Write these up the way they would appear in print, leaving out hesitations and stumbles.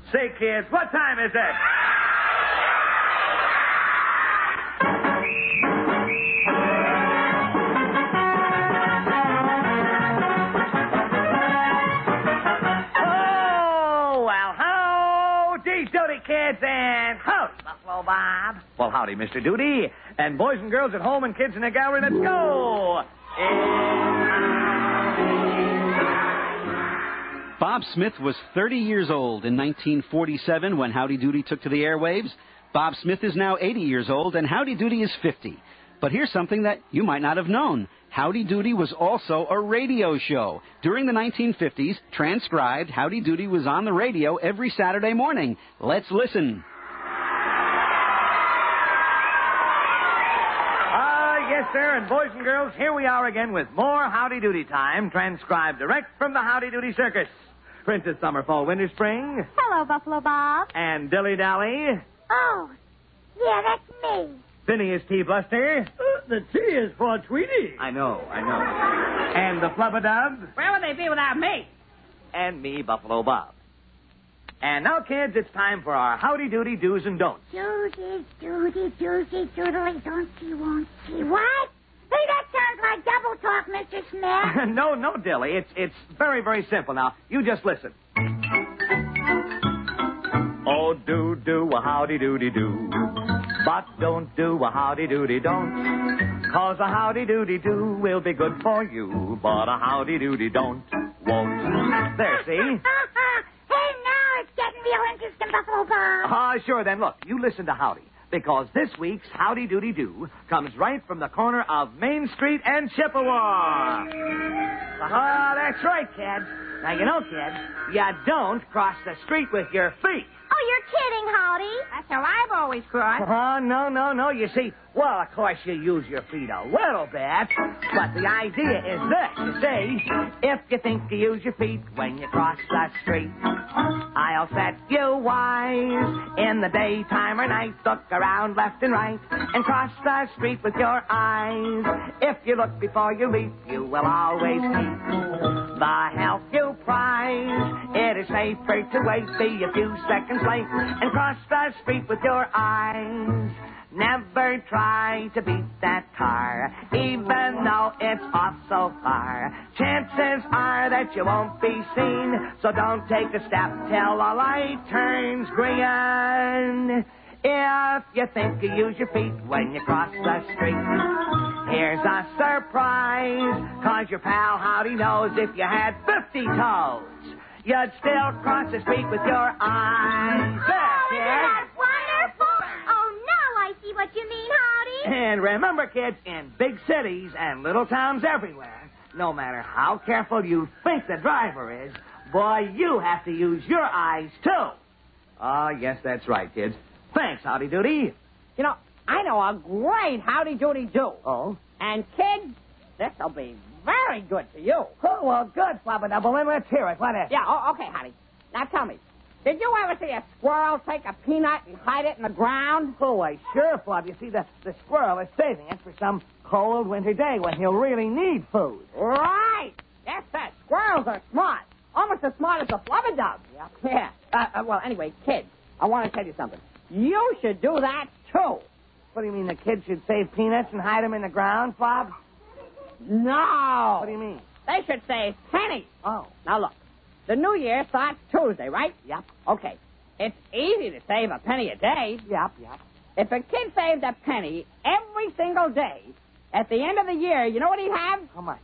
Say, kids, what time is it? Oh, well, howdy, doody, kids, and howdy, Buffalo Bob. Well, howdy, Mr. Doody. And boys and girls at home and kids in the gallery, let's go. Bob Smith was 30 years old in 1947 when Howdy Doody took to the airwaves. Bob Smith is now 80 years old, and Howdy Doody is 50. But here's something that you might not have known. Howdy Doody was also a radio show. During the 1950s, transcribed, Howdy Doody was on the radio every Saturday morning. Let's listen. Yes, sir, and boys and girls, here we are again with more Howdy Doody time, transcribed direct from the Howdy Doody Circus. Princess Summer, Fall, Winter, Spring. Hello, Buffalo Bob. And Dilly Dally. Oh, yeah, that's me. Phineas T. Bluster. The T is for Tweety. I know. And the Flubadub. Where would they be without me? And me, Buffalo Bob. And now, kids, it's time for our Howdy Doody do's and don'ts. Doody, doody, doody, doodly, don't you, won't you? What? Hey, that sounds like double talk, Mr. Smith. No, Dilly. It's very, very simple. Now, you just listen. Oh, do a howdy doody do. But don't do a howdy doody don't. 'Cause a howdy doody do will be good for you. But a howdy doody don't won't. There, see? Hey, now it's getting real interesting, Buffalo Bob. Sure, then, look, you listen to Howdy. Because this week's Howdy Doody Do comes right from the corner of Main Street and Chippewa. That's right, kids. Now, you know, kids, you don't cross the street with your feet. Oh, you're kidding, Howdy. That's how I've always crossed. No. You see, well, of course, you use your feet a little bit. But the idea is this, you see. If you think you use your feet when you cross the street, I'll set you wise. In the daytime or night, look around left and right and cross the street with your eyes. If you look before you leap, you will always keep the health you prize. It is safer to wait, be a few seconds late, and cross the street with your eyes. Never try to beat that car, even though it's off so far. Chances are that you won't be seen, so don't take a step till the light turns green. If you think you use your feet when you cross the street, here's a surprise, 'cause your pal Howdy knows if you had 50 toes, you'd still cross the street with your eyes. Oh, isn't that wonderful? Oh, now I see what you mean, Howdy. And remember, kids, in big cities and little towns everywhere, no matter how careful you think the driver is, boy, you have to use your eyes, too. Oh, yes, that's right, kids. Thanks, Howdy Doody. You know, I know a great Howdy Doody do. Oh? And, kids, this'll be very good for you. Oh, well, good, Flubba-Dubble. Then let's hear it. What is it? Yeah, okay, Howdy. Now tell me, did you ever see a squirrel take a peanut and hide it in the ground? Oh, why, sure, Flub. You see, the squirrel is saving it for some cold winter day when he'll really need food. Right. Yes, sir. Squirrels are smart. Almost as smart as a flubba-dub. Yeah. Well, anyway, kids, I want to tell you something. You should do that, too. What do you mean, the kids should save peanuts and hide them in the ground, Flub? No. What do you mean? They should save pennies. Oh. Now, look. The new year starts Tuesday, right? Yep. Okay. It's easy to save a penny a day. Yep. If a kid saved a penny every single day, at the end of the year, you know what he'd have? How much?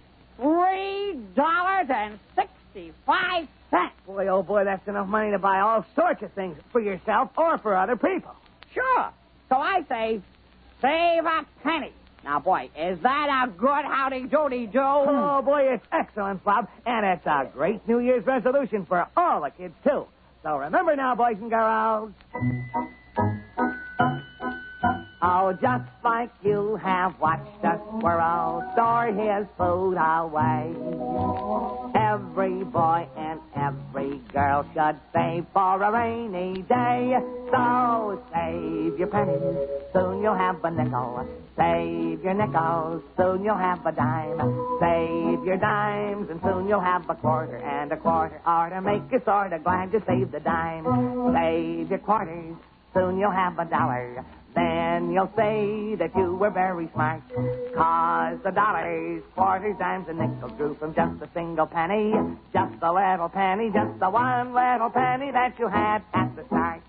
$3.65. Boy, oh boy, that's enough money to buy all sorts of things for yourself or for other people. Sure. So I say, save a penny. Now, boy, is that a good Howdy Doody do? Oh, boy, it's excellent, Bob. And it's a great New Year's resolution for all the kids, too. So remember now, boys and girls. Oh, just like you have watched a squirrel store his food away. Every boy and every girl should save for a rainy day. So save your pennies, soon you'll have a nickel. Save your nickels, soon you'll have a dime. Save your dimes, and soon you'll have a quarter. And a quarter ought to make you sort of glad you saved a dime. Save your quarters, soon you'll have $1. Then you'll say that you were very smart. 'Cause the dollars, quarters, dimes, and nickels grew from just a single penny. Just a little penny, just the one little penny that you had at the start.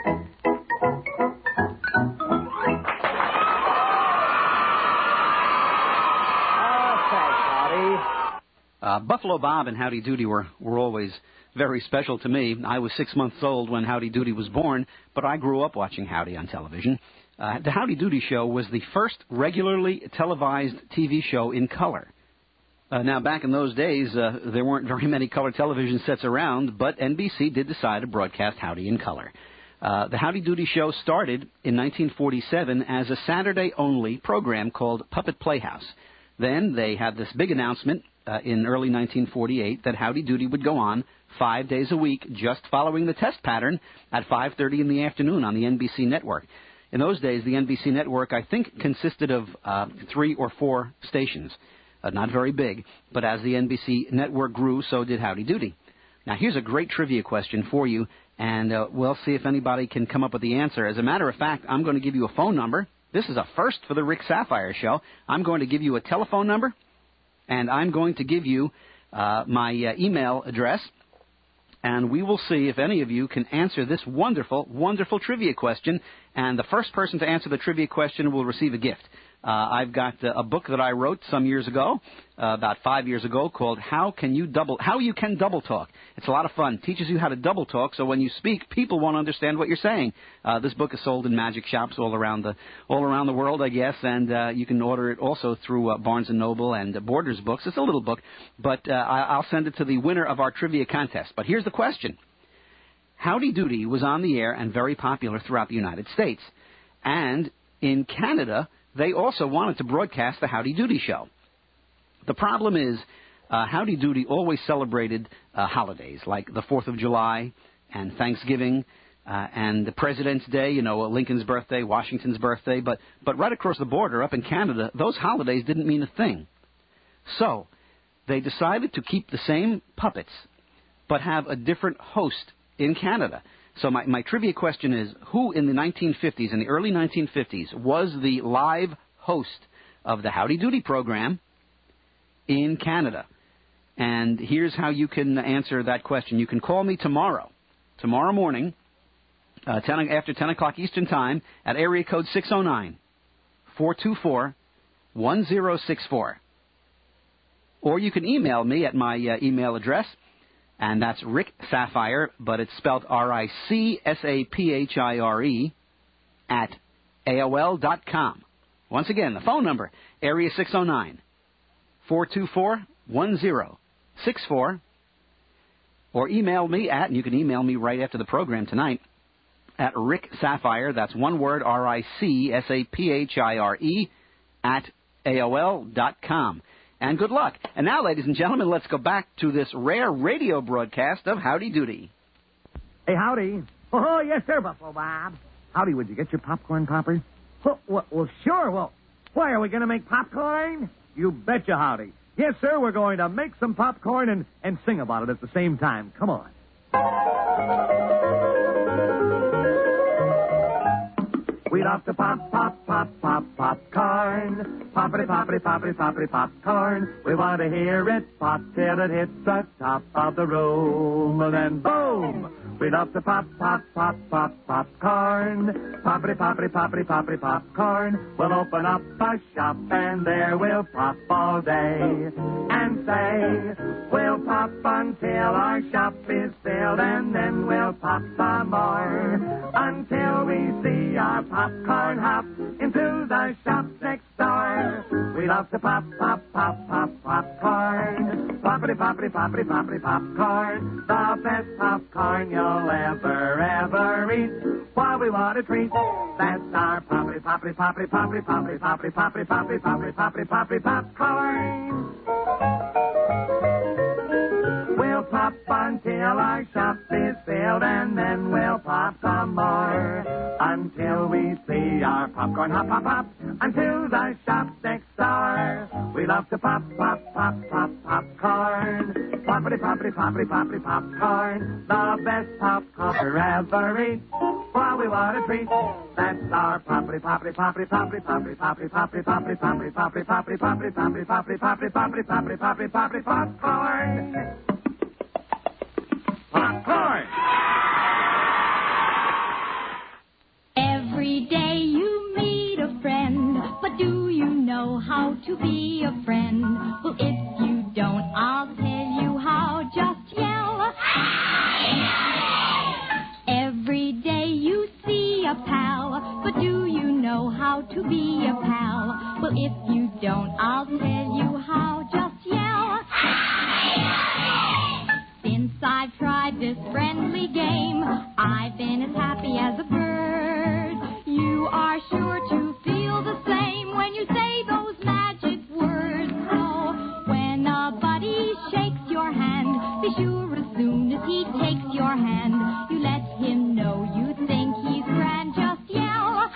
Buffalo Bob and Howdy Doody were always very special to me. I was 6 months old when Howdy Doody was born, but I grew up watching Howdy on television. The Howdy Doody Show was the first regularly televised TV show in color. Now, back in those days, there weren't very many color television sets around, but NBC did decide to broadcast Howdy in color. The Howdy Doody Show started in 1947 as a Saturday-only program called Puppet Playhouse. Then they had this big announcement in early 1948 that Howdy Doody would go on 5 days a week, just following the test pattern at 5:30 in the afternoon on the NBC network. In those days, the NBC network, I think, consisted of 3 or 4 stations. Not very big, but as the NBC network grew, so did Howdy Doody. Now, here's a great trivia question for you, and we'll see if anybody can come up with the answer. As a matter of fact, I'm going to give you a phone number. This is a first for the Rick Sapphire Show. I'm going to give you a telephone number, and I'm going to give you my email address, and we will see if any of you can answer this wonderful, wonderful trivia question. And the first person to answer the trivia question will receive a gift. I've got a book that I wrote some years ago, about 5 years ago, called How You Can Double Talk. It's a lot of fun. Teaches you how to double talk, so when you speak, people won't understand what you're saying. This book is sold in magic shops all around the world, I guess, and you can order it also through Barnes & Noble and Borders Books. It's a little book, but I'll send it to the winner of our trivia contest. But here's the question. Howdy Doody was on the air and very popular throughout the United States. And in Canada, they also wanted to broadcast the Howdy Doody Show. The problem is, Howdy Doody always celebrated holidays like the 4th of July and Thanksgiving and the President's Day, Lincoln's birthday, Washington's birthday. But right across the border up in Canada, those holidays didn't mean a thing. So they decided to keep the same puppets but have a different host in Canada. So my trivia question is, who in the 1950s, in the early 1950s, was the live host of the Howdy Doody program in Canada? And here's how you can answer that question. You can call me tomorrow morning, after 10 o'clock Eastern Time, at area code 609-424-1064. Or you can email me at my email address, and that's Rick Sapphire, but it's spelled RICSAPHIRE at AOL.com. Once again, the phone number, area 609-424-1064. Or email me at, and you can email me right after the program tonight, at Rick Sapphire, that's one word, RICSAPHIRE at AOL.com. And good luck. And now, ladies and gentlemen, let's go back to this rare radio broadcast of Howdy Doody. Hey, Howdy. Oh, yes, sir, Buffalo Bob. Howdy, would you get your popcorn popper? Well, sure. Well, why, are we going to make popcorn? You betcha, Howdy. Yes, sir, we're going to make some popcorn and sing about it at the same time. Come on. We love to pop, pop, pop, pop, popcorn. Poppity, poppity, poppity, poppity, popcorn. We want to hear it pop till it hits the top of the room. And then boom! We love to pop, pop, pop, pop, popcorn. Poppity, poppity, poppity, poppity, popcorn. We'll open up a shop and there we'll pop all day. And say, we'll pop until our shop is filled, and then we'll pop some more. Until we see our popcorn hop into the shop next door. We love to pop, pop, pop, pop, popcorn. Poppity, poppity, poppity, poppity, popcorn. The best popcorn you'll ever eat. While we want a treat, that's our poppity, poppity, poppity, poppity, poppity, poppity, poppity, poppity, poppity, poppity, poppity, popcorn. We'll pop until our shop is filled, and then we'll pop some more until we see our popcorn hop, hop, hop until the shop next door. We love to pop, pop, pop, pop, popcorn. Poppity, poppity, poppity, poppity, popcorn. The best popcorn ever eat. While we want a treat, that's our poppity, poppity, poppity, poppity, poppity, poppity, poppity, poppity, poppity, poppity, poppity, poppity, poppity, poppity, poppity, poppity, poppity, poppity, poppity, popcorn. Popcorn. Every day you meet a friend, but do you know how to be a friend? Well, if you don't, I'll tell you how. Just yell. Every day you see a pal, but do you know how to be a pal? Well, if you don't, I'll tell you how. Just yell. Since I've tried this friendly game, I've been as happy as a bird. You are sure to feel the same when you say those magic words. So when a buddy shakes your hand, be sure as soon as he takes your hand, you let him know you think he's grand. Just yell.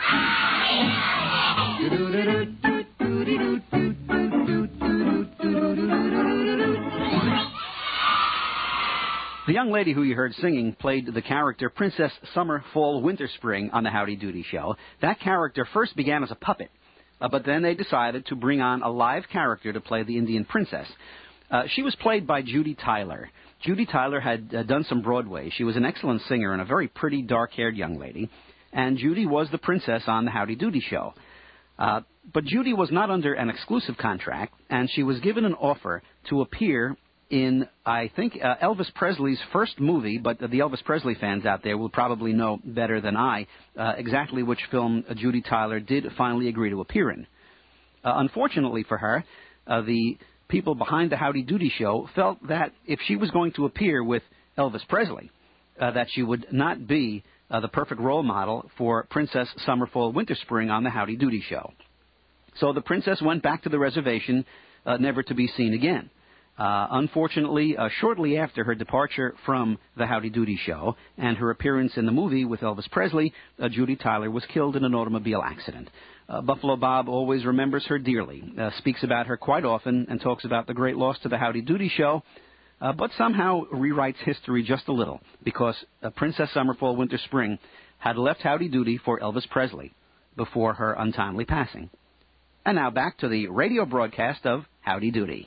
The young lady who you heard singing played the character Princess Summer, Fall, Winter, Spring on the Howdy Doody Show. That character first began as a puppet, but then they decided to bring on a live character to play the Indian princess. She was played by Judy Tyler. Judy Tyler had done some Broadway. She was an excellent singer and a very pretty, dark-haired young lady. And Judy was the princess on the Howdy Doody Show. But Judy was not under an exclusive contract, and she was given an offer to appear in, I think, Elvis Presley's first movie, but the Elvis Presley fans out there will probably know better than I exactly which film Judy Tyler did finally agree to appear in. Unfortunately for her, the people behind the Howdy Doody Show felt that if she was going to appear with Elvis Presley, that she would not be the perfect role model for Princess Summer, Fall, Winter, Spring on the Howdy Doody Show. So the princess went back to the reservation, never to be seen again. Unfortunately, shortly after her departure from the Howdy Doody Show and her appearance in the movie with Elvis Presley, Judy Tyler was killed in an automobile accident. Buffalo Bob always remembers her dearly, speaks about her quite often, and talks about the great loss to the Howdy Doody Show, but somehow rewrites history just a little, because Princess Summer, Fall, Winter, Spring had left Howdy Doody for Elvis Presley before her untimely passing. And now back to the radio broadcast of Howdy Doody.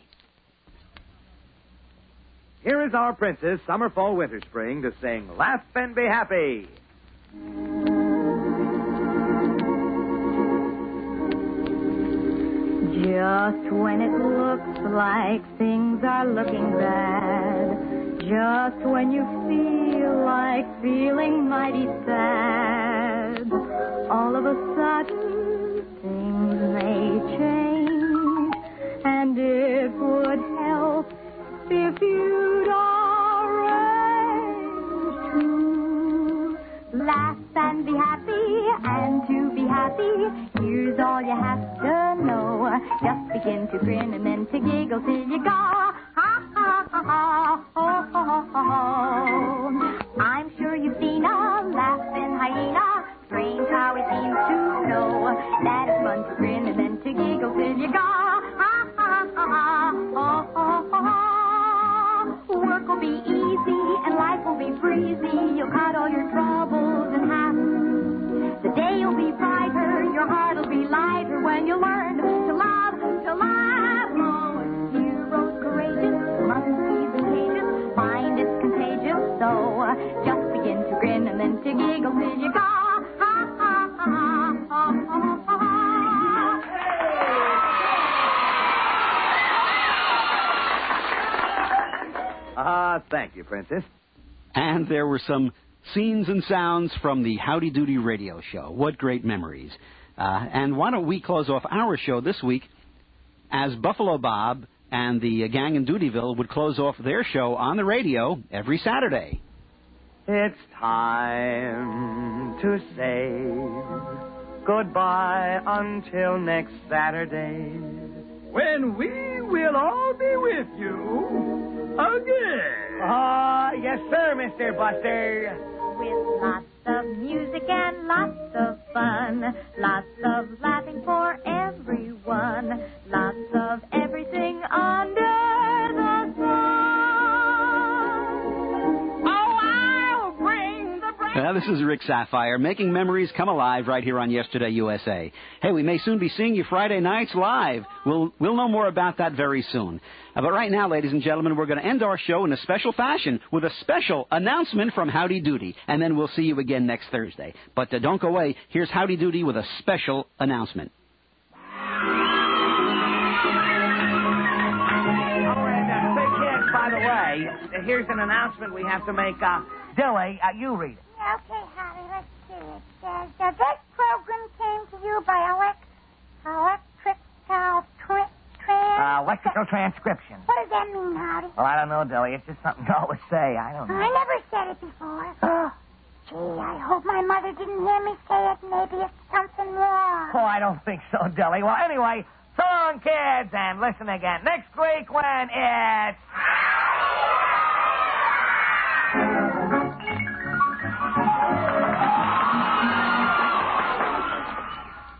Here is our princess, Summer, Fall, Winter, Spring, to sing Laugh and Be Happy. Just when it looks like things are looking bad, just when you feel like feeling mighty sad, all of a sudden things may change, and it would help if you'd arrange to laugh and be happy, and to be happy, here's all you have to know. Just begin to grin and then to giggle till you go, ha, ha, ha, ha, ho, ho, ho, ho. I'm sure you've seen a laughing hyena. Strange how it seems to know that it's fun to grin and then to giggle till you go, ha, ha, ha, ha, ho, ho, ho, ho. Work will be easy and life will be breezy. You'll cut all your troubles in half. The day will be brighter, your heart will be lighter when you learn to laugh, to laugh. Oh, heroes courageous, monkeys contagious, find it's contagious. So just begin to grin and then to giggle till you go, ha, ha, ha, ha, ha, ha, ha. Thank you, Princess. And there were some scenes and sounds from the Howdy Doody radio show. What great memories. And why don't we close off our show this week as Buffalo Bob And the gang in Dutyville would close off their show on the radio every Saturday. It's time to say goodbye until next Saturday, when we will all be with you again. Yes, sir, Mr. Buster. With lots of music and lots of fun, lots of laughing for everyone, lots of everything under the sun. Oh, I'll bring the brand. This is Rick Sapphire, making memories come alive right here on Yesterday USA. Hey, we may soon be seeing you Friday nights live. We'll know more about that very soon. But right now, ladies and gentlemen, we're going to end our show in a special fashion with a special announcement from Howdy Doody, and then we'll see you again next Thursday. But don't go away. Here's Howdy Doody with a special announcement. Big kids, by the way, here's an announcement we have to make. Dilly, you read it. Okay, Harry, let's see. It says, this program came to you by Lexical transcription. What does that mean, Howdy? Well, I don't know, Dilly. It's just something to always say. I don't know. I never said it before. Gee, I hope my mother didn't hear me say it. Maybe it's something wrong. Oh, I don't think so, Dilly. Well, anyway, so long, kids, and listen again next week when it's